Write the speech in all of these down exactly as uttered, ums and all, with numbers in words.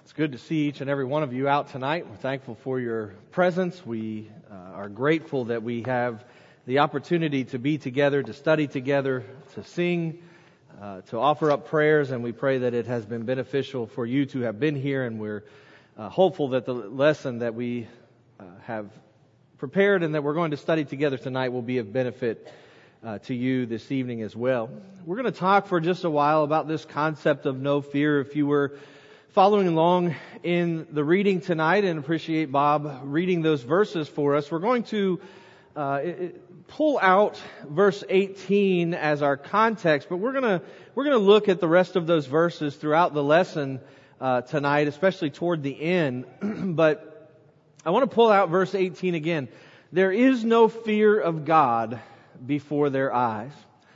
It's good to see each and every one of you out tonight. We're thankful for your presence. We uh, are grateful that we have the opportunity to be together, to study together, to sing, uh, to offer up prayers, and we pray that it has been beneficial for you to have been here, and we're uh, hopeful that the lesson that we uh, have prepared and that we're going to study together tonight will be of benefit uh, to you this evening as well. We're going to talk for just a while about this concept of no fear. If you were following along in the reading tonight, and appreciate Bob reading those verses for us, we're going to uh, pull out verse eighteen as our context, but we're going to we're going to look at the rest of those verses throughout the lesson uh, tonight, especially toward the end. But I want to pull out verse eighteen again. There is no fear of God before their eyes.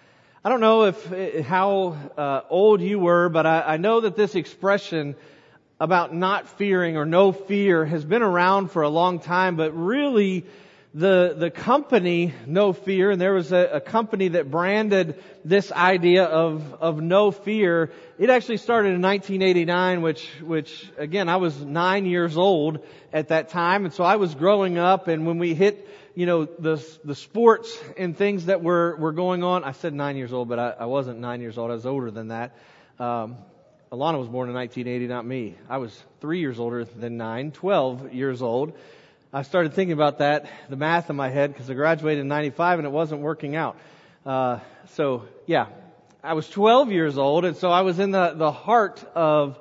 I don't know if how uh, old you were, but I, I know that this expression about not fearing or no fear has been around for a long time, but really the the company No Fear, and there was a, a company that branded this idea of of no fear. It actually started in nineteen eighty-nine, which which again, I was nine years old at that time, and so I was growing up, and when we hit you know, the the sports and things that were, were going on. I said nine years old, but I, I wasn't nine years old. I was older than that. Um, Alana was born in nineteen eighty, not me. I was three years older than nine, twelve years old. I started thinking about that, the math in my head, because I graduated in ninety-five and it wasn't working out. Uh, so, yeah, I was twelve years old, and so I was in the, the heart of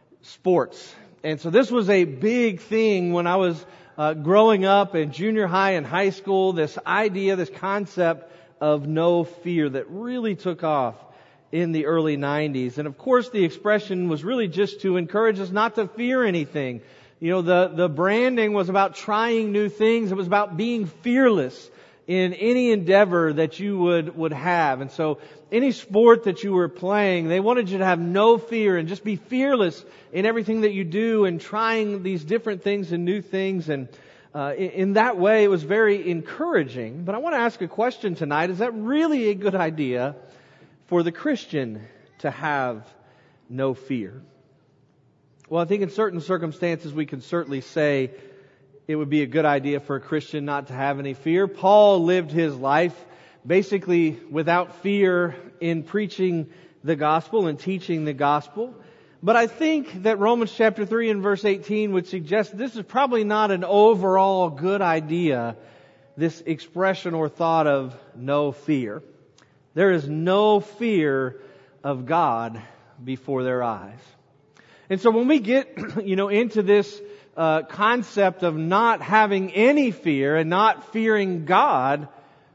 sports. And so this was a big thing when I was Uh, growing up in junior high and high school, this idea, this concept of no fear that really took off in the early nineties. And of course, the expression was really just to encourage us not to fear anything. You know, the, the branding was about trying new things. It was about being fearless in any endeavor that you would, would have. And so any sport that you were playing, they wanted you to have no fear and just be fearless in everything that you do and trying these different things and new things. And uh, in, in that way, it was very encouraging. But I want to ask a question tonight. Is that really a good idea for the Christian to have no fear? Well, I think in certain circumstances we can certainly say it would be a good idea for a Christian not to have any fear. Paul lived his life basically without fear in preaching the gospel and teaching the gospel. But I think that Romans chapter three and verse eighteen would suggest this is probably not an overall good idea, this expression or thought of no fear. There is no fear of God before their eyes. And so when we get, you know, into this uh, concept of not having any fear and not fearing God,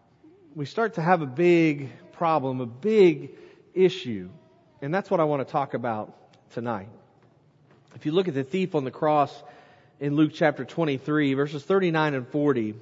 we start to have a big problem, a big issue. And that's what I want to talk about tonight. If you look at the thief on the cross in Luke chapter twenty-three, verses thirty-nine and forty,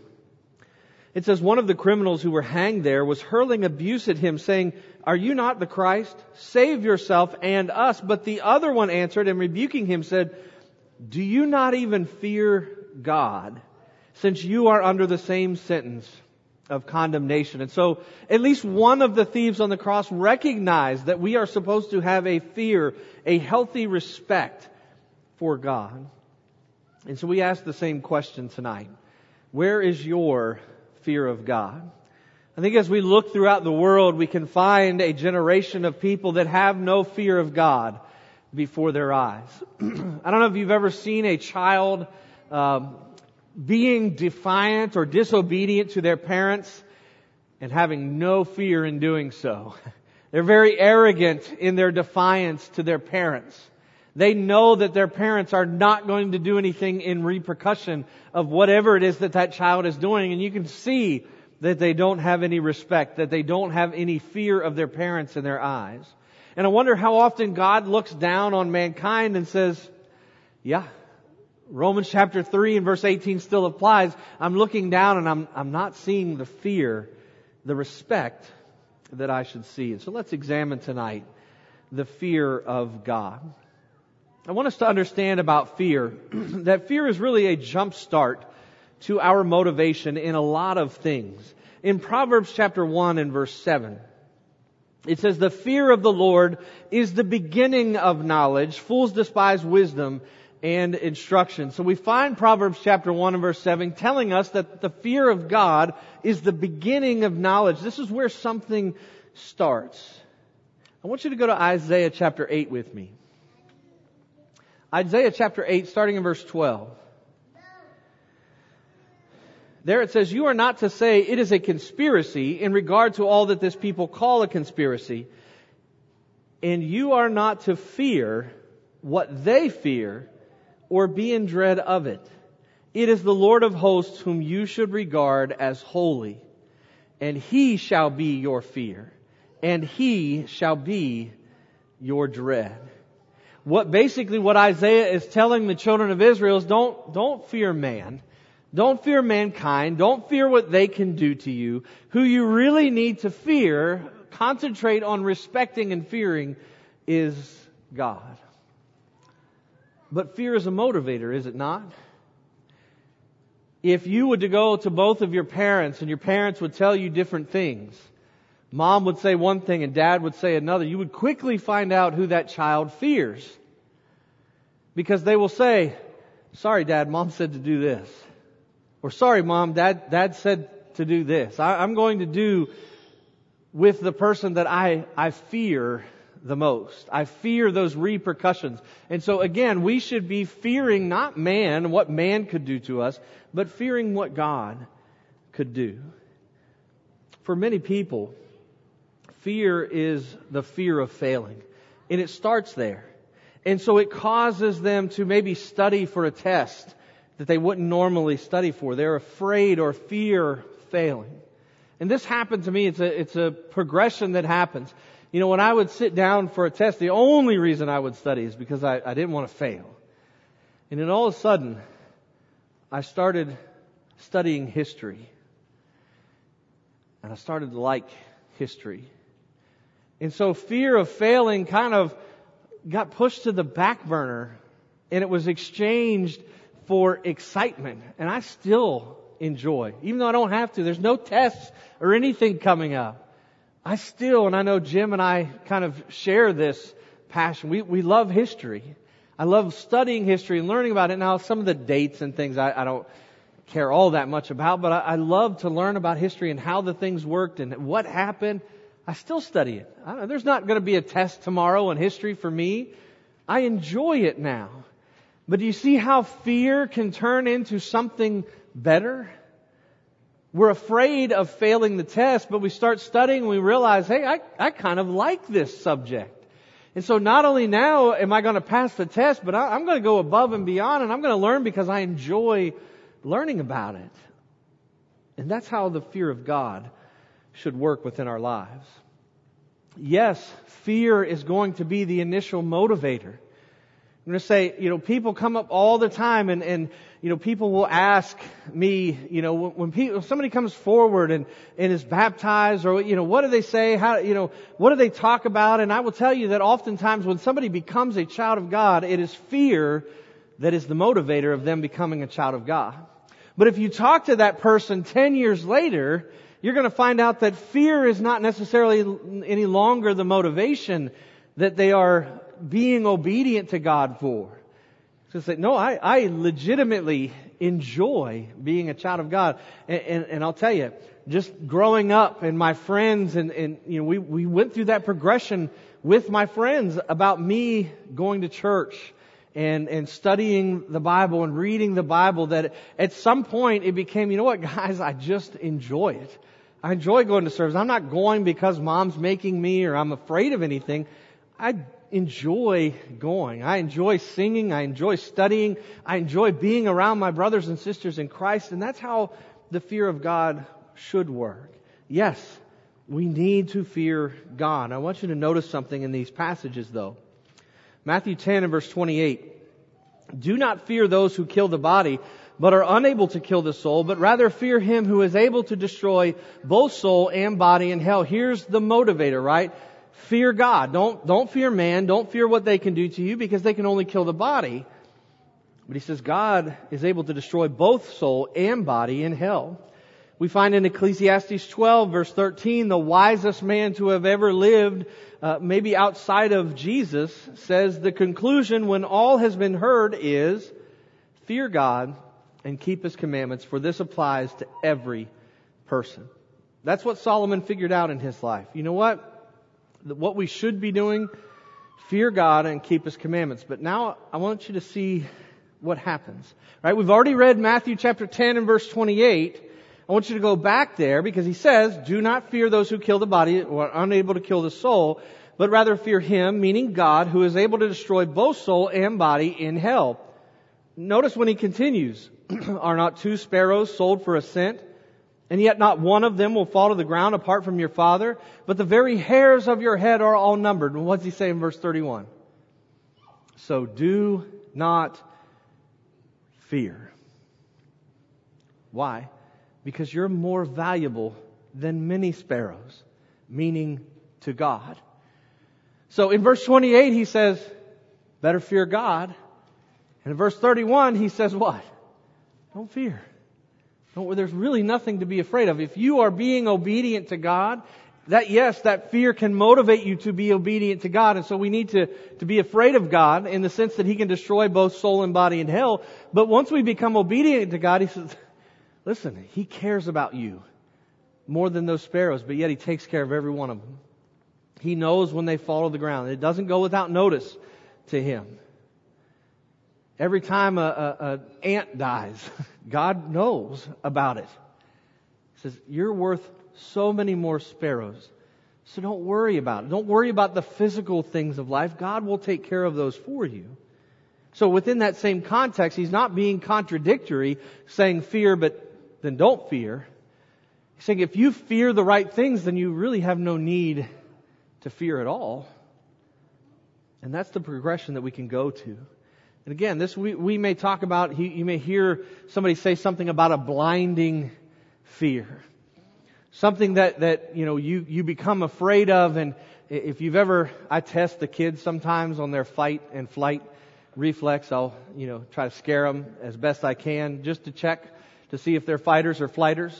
it says, one of the criminals who were hanged there was hurling abuse at him, saying, "Are you not the Christ? Save yourself and us." But the other one answered and rebuking him said, "Do you not even fear God, since you are under the same sentence of condemnation?" And so at least one of the thieves on the cross recognized that we are supposed to have a fear, a healthy respect for God. And so we ask the same question tonight. Where is your fear of God? I think as we look throughout the world, we can find a generation of people that have no fear of God before their eyes. I don't know if you've ever seen a child um, being defiant or disobedient to their parents and having no fear in doing so. They're very arrogant in their defiance to their parents. They know that their parents are not going to do anything in repercussion of whatever it is that that child is doing. And you can see that they don't have any respect, that they don't have any fear of their parents in their eyes. And I wonder how often God looks down on mankind and says, yeah, Romans chapter three and verse eighteen still applies. I'm looking down and I'm I'm not seeing the fear, the respect that I should see. And so let's examine tonight the fear of God. I want us to understand about fear that fear is really a jump start to our motivation in a lot of things. In Proverbs chapter one and verse seven, it says, "The fear of the Lord is the beginning of knowledge. Fools despise wisdom and instruction. So we find Proverbs chapter one and verse seven telling us that the fear of God is the beginning of knowledge. This is where something starts. I want you to go to Isaiah chapter eight with me. Isaiah chapter eight, starting in verse twelve. There it says, "You are not to say it is a conspiracy in regard to all that this people call a conspiracy. And you are not to fear what they fear or be in dread of it. It is the Lord of hosts whom you should regard as holy. And He shall be your fear. And He shall be your dread." What basically what Isaiah is telling the children of Israel is don't, don't fear man. Don't fear mankind. Don't fear what they can do to you. Who you really need to fear, concentrate on respecting and fearing, is God. But fear is a motivator, is it not? If you were to go to both of your parents and your parents would tell you different things, mom would say one thing and dad would say another, you would quickly find out who that child fears. Because they will say, "Sorry, Dad, Mom said to do this." Or, "Sorry, Mom, Dad, Dad said to do this." I, I'm going to do with the person that I, I fear the most. I fear those repercussions. And so again, we should be fearing not man, what man could do to us, but fearing what God could do. For many people, fear is the fear of failing. And it starts there. And so it causes them to maybe study for a test that they wouldn't normally study for. They're afraid or fear failing. And this happened to me. It's a, it's a progression that happens. You know, when I would sit down for a test, the only reason I would study is because I, I didn't want to fail. And then all of a sudden, I started studying history. And I started to like history. And so fear of failing kind of got pushed to the back burner, and it was exchanged for excitement. And I still enjoy, even though I don't have to. There's no tests or anything coming up. I still, and I know Jim and I kind of share this passion. We we love history. I love studying history and learning about it. Now, some of the dates and things I, I don't care all that much about, but I, I love to learn about history and how the things worked and what happened. I still study it. I don't, there's not going to be a test tomorrow in history for me. I enjoy it now. But do you see how fear can turn into something better? We're afraid of failing the test, but we start studying and we realize, hey, I, I kind of like this subject. And so not only now am I going to pass the test, but I, I'm going to go above and beyond, and I'm going to learn because I enjoy learning about it. And that's how the fear of God should work within our lives. Yes, fear is going to be the initial motivator. I'm going to say, you know, people come up all the time and, and you know, people will ask me, you know, when, when people, if somebody comes forward and, and is baptized, or, you know, what do they say? How, you know, what do they talk about? And I will tell you that oftentimes when somebody becomes a child of God, it is fear that is the motivator of them becoming a child of God. But if you talk to that person ten years later, you're going to find out that fear is not necessarily any longer the motivation that they are being obedient to God for. So say, no, I, I legitimately enjoy being a child of God. And, and, and I'll tell you, just growing up and my friends and, and you know, we, we went through that progression with my friends about me going to church and, and studying the Bible and reading the Bible, that at some point it became, you know what, guys, I just enjoy it. I enjoy going to service. I'm not going because mom's making me or I'm afraid of anything. I enjoy going. I enjoy singing. I enjoy studying. I enjoy being around my brothers and sisters in Christ. And that's how the fear of God should work. Yes, we need to fear God. I want you to notice something in these passages though. Matthew ten and verse twenty-eight. Do not fear those who kill the body, but are unable to kill the soul, but rather fear Him who is able to destroy both soul and body in hell. Here's the motivator, right? Fear God. Don't, don't fear man. Don't fear what they can do to you, because they can only kill the body. But He says God is able to destroy both soul and body in hell. We find in Ecclesiastes twelve, verse thirteen, the wisest man to have ever lived, uh, maybe outside of Jesus, says the conclusion when all has been heard is, fear God and keep His commandments, for this applies to every person. That's what Solomon figured out in his life. You know what? What we should be doing, fear God and keep His commandments. But now I want you to see what happens. Right? We've already read Matthew chapter ten and verse twenty-eight. I want you to go back there because he says, do not fear those who kill the body or are unable to kill the soul, but rather fear Him, meaning God, who is able to destroy both soul and body in hell. Notice when he continues, are not two sparrows sold for a cent? And yet not one of them will fall to the ground apart from your Father, but the very hairs of your head are all numbered. And what does he say in verse thirty-one? So do not fear. Why? Because you're more valuable than many sparrows, meaning to God. So in verse twenty-eight he says, better fear God. And in verse thirty-one he says what? Don't fear. Don't, there's really nothing to be afraid of. If you are being obedient to God, that yes, that fear can motivate you to be obedient to God. And so we need to, to be afraid of God in the sense that He can destroy both soul and body in hell. But once we become obedient to God, He says, listen, He cares about you more than those sparrows, but yet He takes care of every one of them. He knows when they fall to the ground. It doesn't go without notice to Him. Every time a, a, a ant dies, God knows about it. He says, you're worth so many more sparrows. So don't worry about it. Don't worry about the physical things of life. God will take care of those for you. So within that same context, He's not being contradictory, saying fear, but then don't fear. He's saying if you fear the right things, then you really have no need to fear at all. And that's the progression that we can go to. And again, this we, we may talk about, you, you may hear somebody say something about a blinding fear. Something that, that you know, you, you become afraid of. And if you've ever, I test the kids sometimes on their fight and flight reflex. I'll, you know, try to scare them as best I can just to check to see if they're fighters or flighters.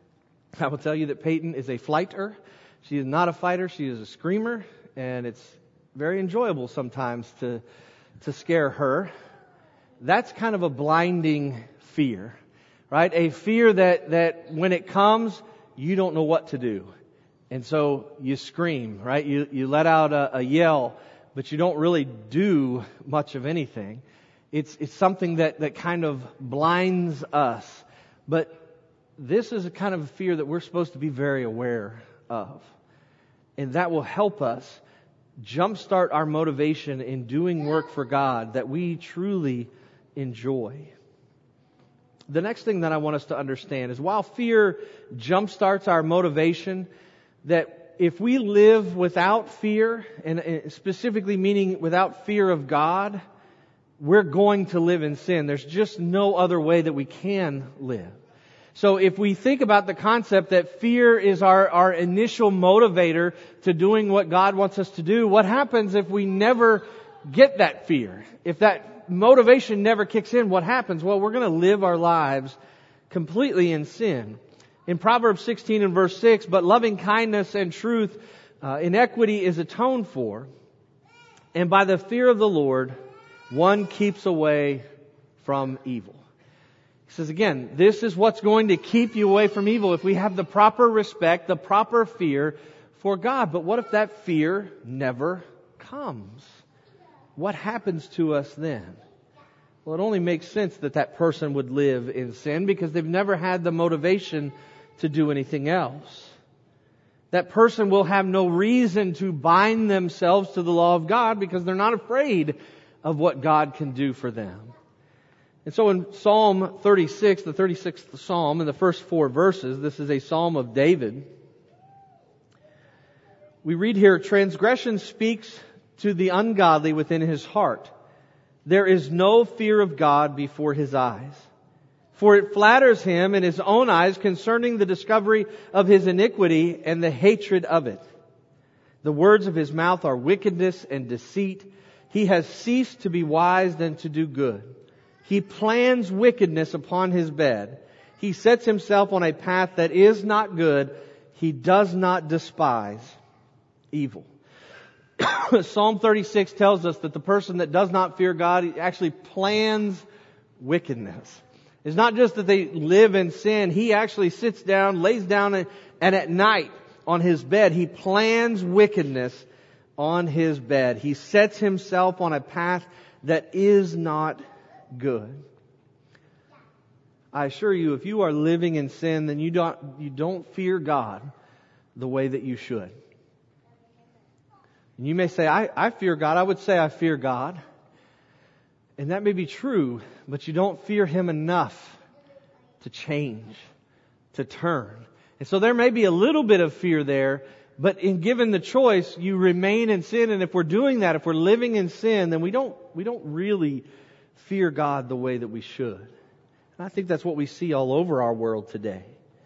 I will tell you that Peyton is a flighter. She is not a fighter. She is a screamer. And it's very enjoyable sometimes to to scare her. That's kind of a blinding fear, right? A fear that, that when it comes, you don't know what to do. And so you scream, right? You, you let out a, a yell, but you don't really do much of anything. It's, it's something that, that kind of blinds us. But this is a kind of fear that we're supposed to be very aware of. And that will help us jumpstart our motivation in doing work for God that we truly enjoy. The next thing that I want us to understand is while fear jumpstarts our motivation, that if we live without fear, and specifically meaning without fear of God, we're going to live in sin. There's just no other way that we can live. So if we think about the concept that fear is our, our initial motivator to doing what God wants us to do, what happens if we never get that fear? If that motivation never kicks in, what happens? Well, we're going to live our lives completely in sin. In Proverbs sixteen and verse six, but loving kindness and truth, uh, inequity is atoned for, and by the fear of the Lord, one keeps away from evil. He says again, this is what's going to keep you away from evil if we have the proper respect, the proper fear for God. But what if that fear never comes? What happens to us then? Well, it only makes sense that that person would live in sin because they've never had the motivation to do anything else. That person will have no reason to bind themselves to the law of God because they're not afraid of what God can do for them. And so in Psalm thirty-six, the thirty-sixth Psalm, in the first four verses, this is a Psalm of David. We read here, transgression speaks to the ungodly within his heart. There is no fear of God before his eyes. For it flatters him in his own eyes concerning the discovery of his iniquity and the hatred of it. The words of his mouth are wickedness and deceit. He has ceased to be wise and to do good. He plans wickedness upon his bed. He sets himself on a path that is not good. He does not despise evil. Psalm thirty-six tells us that the person that does not fear God actually plans wickedness. It's not just that they live in sin. He actually sits down, lays down, and, and at night on his bed, he plans wickedness on his bed. He sets himself on a path that is not good. I assure you, if you are living in sin, then you don't, you don't fear God the way that you should. And you may say, I, I fear God. I would say I fear God. And that may be true, but you don't fear Him enough to change, to turn. And so there may be a little bit of fear there, but in given the choice, you remain in sin. And if we're doing that, if we're living in sin, then we don't, we don't really fear God the way that we should. And I think that's what we see all over our world today.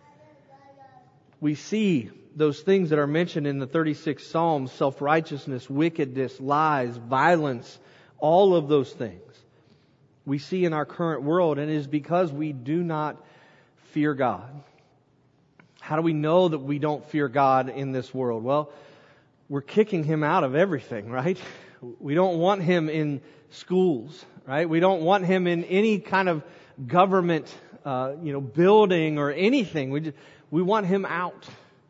We see those things that are mentioned in the thirty-sixth Psalm: self-righteousness, wickedness, lies, violence, all of those things we see in our current world, and it is because we do not fear God. How do we know that we don't fear God in this world? Well, we're kicking Him out of everything, right? We don't want Him in schools, right? We don't want Him in any kind of government, uh, you know, building or anything. We just, we want Him out.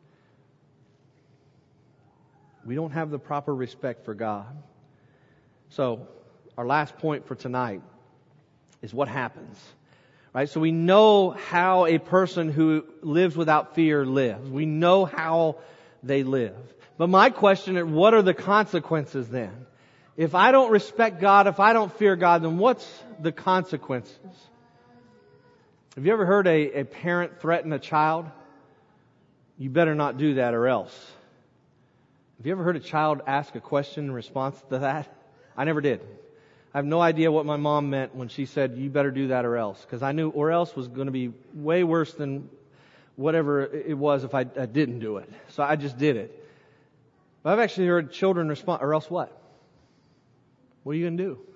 We don't have the proper respect for God. So, our last point for tonight is what happens. Right? So we know how a person who lives without fear lives. We know how they live. But my question is, what are the consequences then? If I don't respect God, if I don't fear God, then what's the consequences? Have you ever heard a, a parent threaten a child? You better not do that or else. Have you ever heard a child ask a question in response to that? I never did. I have no idea what my mom meant when she said, you better do that or else. Because I knew or else was going to be way worse than whatever it was if I, I didn't do it. So I just did it. But I've actually heard children respond, or else what? What are you going to do?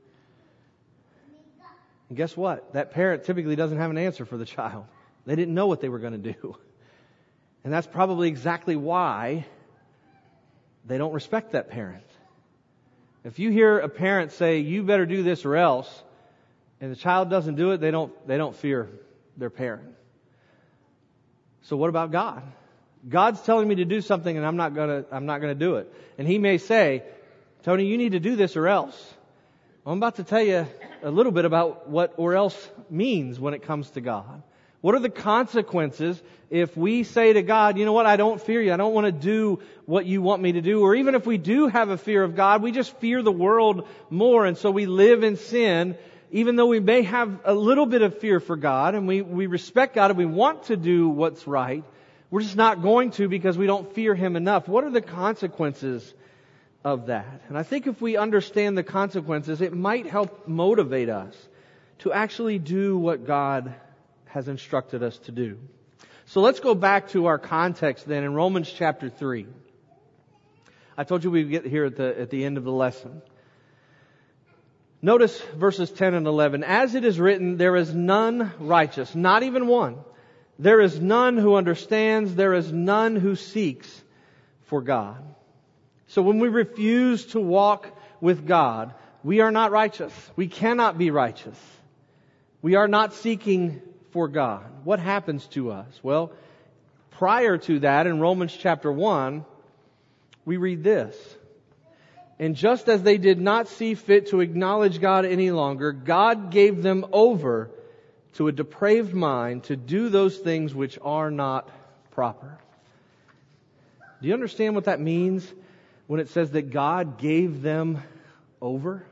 And guess what? That parent typically doesn't have an answer for the child. They didn't know what they were going to do. And that's probably exactly why they don't respect that parent. If you hear a parent say, you better do this or else, and the child doesn't do it, they don't, they don't fear their parent. So what about God? God's telling me to do something and I'm not gonna, I'm not gonna do it. And He may say, Tony, you need to do this or else. I'm about to tell you a little bit about what or else means when it comes to God. What are the consequences if we say to God, you know what, I don't fear you. I don't want to do what you want me to do. Or even if we do have a fear of God, we just fear the world more. And so we live in sin, even though we may have a little bit of fear for God and we, we respect God and we want to do what's right. We're just not going to because we don't fear Him enough. What are the consequences of that? And I think if we understand the consequences, it might help motivate us to actually do what God has instructed us to do. So let's go back to our context then in Romans chapter three. I told you we'd get here at the, at the end of the lesson. Notice verses ten and eleven. As it is written, there is none righteous, not even one. There is none who understands. There is none who seeks for God. So when we refuse to walk with God, we are not righteous. We cannot be righteous. We are not seeking for God. What happens to us? Well, prior to that, in Romans chapter one, we read this. And just as they did not see fit to acknowledge God any longer, God gave them over to a depraved mind to do those things which are not proper. Do you understand what that means when it says that God gave them over?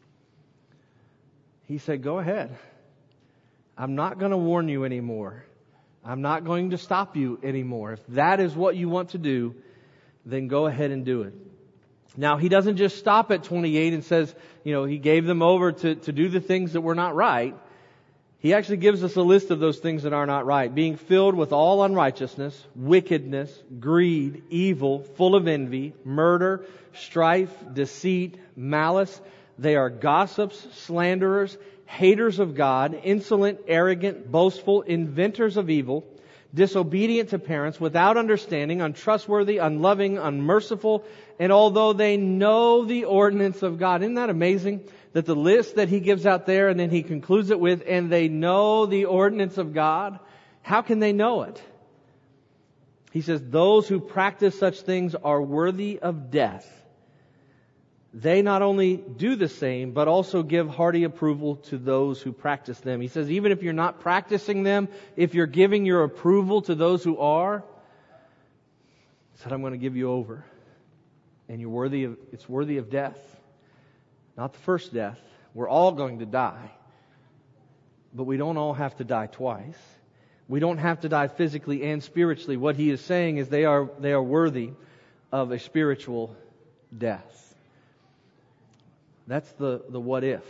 He said, go ahead. I'm not going to warn you anymore. I'm not going to stop you anymore. If that is what you want to do, then go ahead and do it. Now, He doesn't just stop at twenty-eight and says, you know, He gave them over to, to do the things that were not right. He actually gives us a list of those things that are not right. Being filled with all unrighteousness, wickedness, greed, evil, full of envy, murder, strife, deceit, malice. They are gossips, slanderers, haters of God, insolent, arrogant, boastful, inventors of evil, disobedient to parents, without understanding, untrustworthy, unloving, unmerciful, and although they know the ordinance of God. Isn't that amazing? That the list that he gives out there, and then he concludes it with, and they know the ordinance of God. How can they know it? He says, those who practice such things are worthy of death. They not only do the same, but also give hearty approval to those who practice them. He says, even if you're not practicing them, if you're giving your approval to those who are, he said, I'm going to give you over. And you're worthy of, it's worthy of death. Not the first death. We're all going to die. But we don't all have to die twice. We don't have to die physically and spiritually. What he is saying is they are, they are worthy of a spiritual death. That's the, the what if.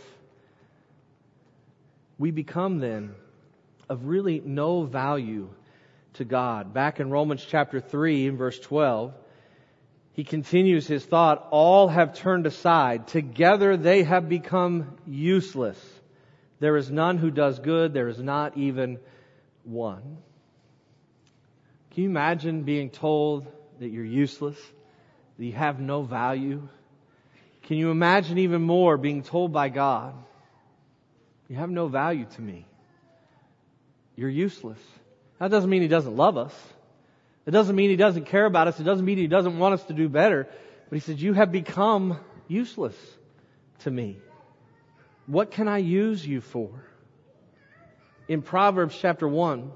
We become then of really no value to God. Back in Romans chapter three in verse twelve, he continues his thought, all have turned aside. Together they have become useless. There is none who does good. There is not even one. Can you imagine being told that you're useless, that you have no value? Can you imagine even more being told by God, you have no value to me. You're useless. That doesn't mean He doesn't love us. It doesn't mean He doesn't care about us. It doesn't mean He doesn't want us to do better. But He says, you have become useless to me. What can I use you for? In Proverbs chapter one,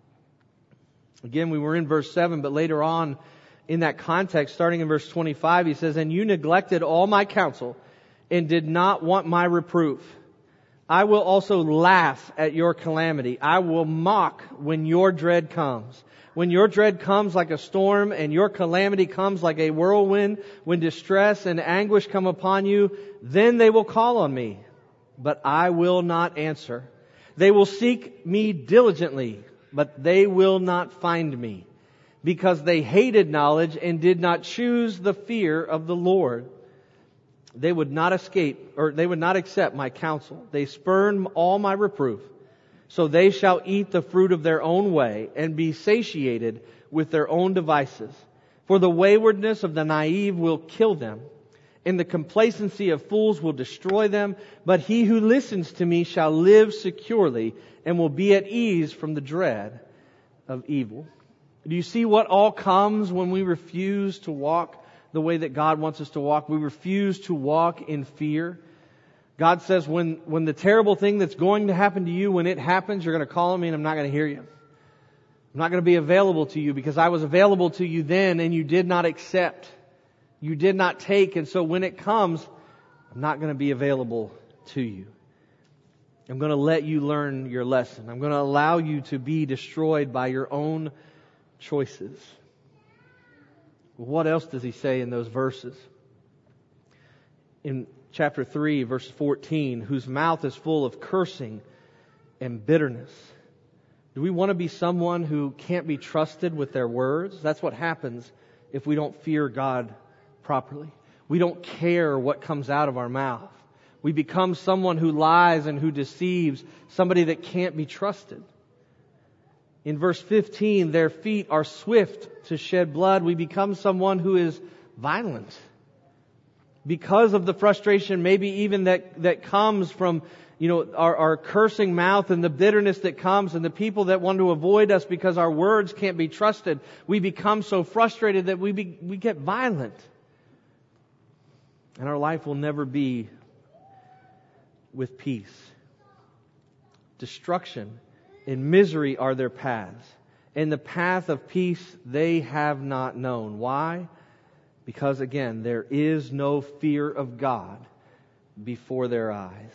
again, we were in verse seven, but later on, in that context, starting in verse twenty-five, he says, and you neglected all my counsel and did not want my reproof. I will also laugh at your calamity. I will mock when your dread comes. When your dread comes like a storm and your calamity comes like a whirlwind, when distress and anguish come upon you, then they will call on me, but I will not answer. They will seek me diligently, but they will not find me, because they hated knowledge and did not choose the fear of the Lord. They would not escape, or they would not accept my counsel. They spurned all my reproof. So they shall eat the fruit of their own way and be satiated with their own devices. For the waywardness of the naive will kill them, and the complacency of fools will destroy them. But he who listens to me shall live securely and will be at ease from the dread of evil. Do you see what all comes when we refuse to walk the way that God wants us to walk? We refuse to walk in fear. God says when, when the terrible thing that's going to happen to you, when it happens, you're going to call on me and I'm not going to hear you. I'm not going to be available to you because I was available to you then and you did not accept. You did not take. And so when it comes, I'm not going to be available to you. I'm going to let you learn your lesson. I'm going to allow you to be destroyed by your own choices. What else does he say in those verses? In chapter three, verse fourteen, whose mouth is full of cursing and bitterness. Do we want to be someone who can't be trusted with their words? That's what happens if we don't fear God properly. We don't care what comes out of our mouth. We become someone who lies and who deceives, somebody that can't be trusted. In verse fifteen, their feet are swift to shed blood. We become someone who is violent. Because of the frustration, maybe even that, that comes from, you know, our, our cursing mouth and the bitterness that comes and the people that want to avoid us because our words can't be trusted. We become so frustrated that we be, we get violent. And our life will never be with peace. Destruction and misery are their paths. And the path of peace they have not known. Why? Because again, there is no fear of God before their eyes.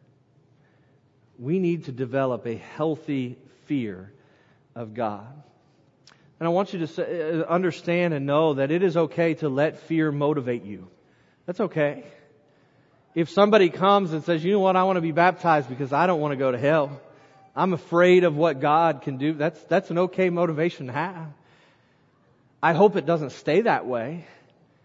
We need to develop a healthy fear of God. And I want you to say, understand and know that it is okay to let fear motivate you. That's okay. If somebody comes and says, you know what, I want to be baptized because I don't want to go to hell. I'm afraid of what God can do. That's, that's an okay motivation to have. I hope it doesn't stay that way.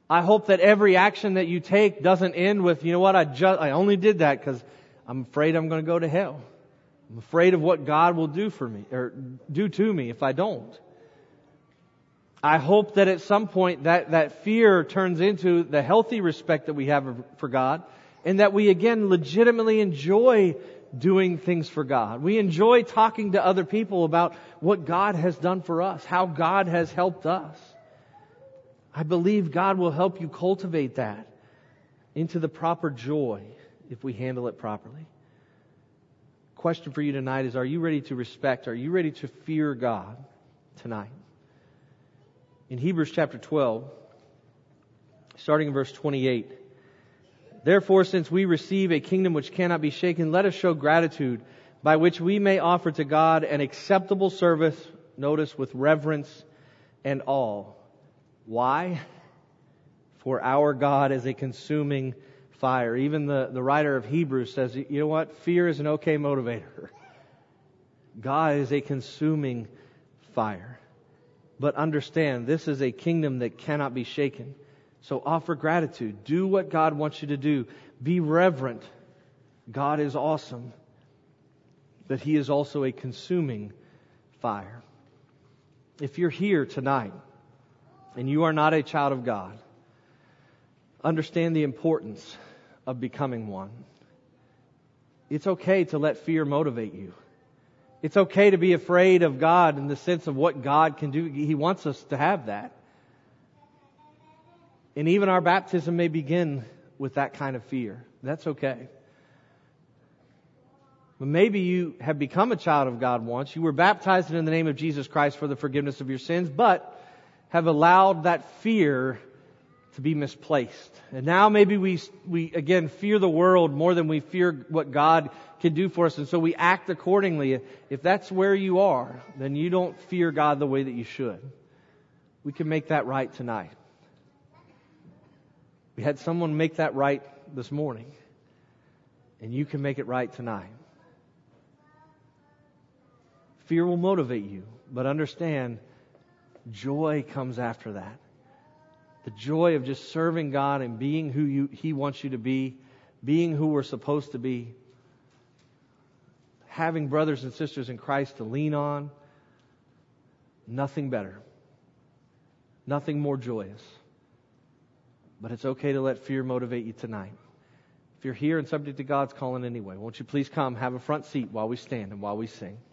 I hope that every action that you take doesn't end with, you know what, I just, I only did that because I'm afraid I'm going to go to hell. I'm afraid of what God will do for me, or do to me if I don't. I hope that at some point that, that fear turns into the healthy respect that we have for God, and that we again legitimately enjoy doing things for God. We enjoy talking to other people about what God has done for us, how God has helped us. I believe God will help you cultivate that into the proper joy if we handle it properly. Question for you tonight is, are you ready to respect, are you ready to fear God tonight? In Hebrews chapter twelve, starting in verse twenty-eight, therefore, since we receive a kingdom which cannot be shaken, let us show gratitude by which we may offer to God an acceptable service, notice, with reverence and awe. Why? For our God is a consuming fire. Even the, the writer of Hebrews says, you know what? Fear is an okay motivator. God is a consuming fire. But understand, this is a kingdom that cannot be shaken. So offer gratitude. Do what God wants you to do. Be reverent. God is awesome. But He is also a consuming fire. If you're here tonight and you are not a child of God, understand the importance of becoming one. It's okay to let fear motivate you. It's okay to be afraid of God in the sense of what God can do. He wants us to have that. And even our baptism may begin with that kind of fear. That's okay. But maybe you have become a child of God once. You were baptized in the name of Jesus Christ for the forgiveness of your sins, but have allowed that fear to be misplaced. And now maybe we, we again, fear the world more than we fear what God can do for us. And so we act accordingly. If that's where you are, then you don't fear God the way that you should. We can make that right tonight. We had someone make that right this morning. And you can make it right tonight. Fear will motivate you. But understand, joy comes after that. The joy of just serving God and being who you, He wants you to be, being who we're supposed to be, having brothers and sisters in Christ to lean on. Nothing better. Nothing more joyous. But it's okay to let fear motivate you tonight. If you're here and subject to God's calling anyway, won't you please come, have a front seat while we stand and while we sing.